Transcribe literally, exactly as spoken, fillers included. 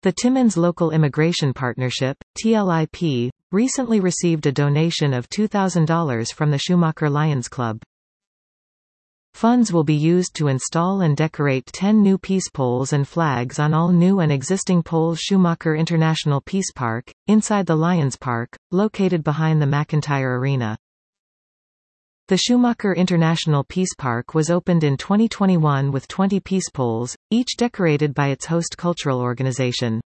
The Timmins Local Immigration Partnership, T L I P, recently received a donation of two thousand dollars from the Schumacher Lions Club. Funds will be used to install and decorate ten new peace poles and flags on all new and existing poles. Schumacher International Peace Park, inside the Lions Park, located behind the McIntyre Arena. The Schumacher International Peace Park was opened in twenty twenty-one with twenty peace poles, each decorated by its host cultural organization.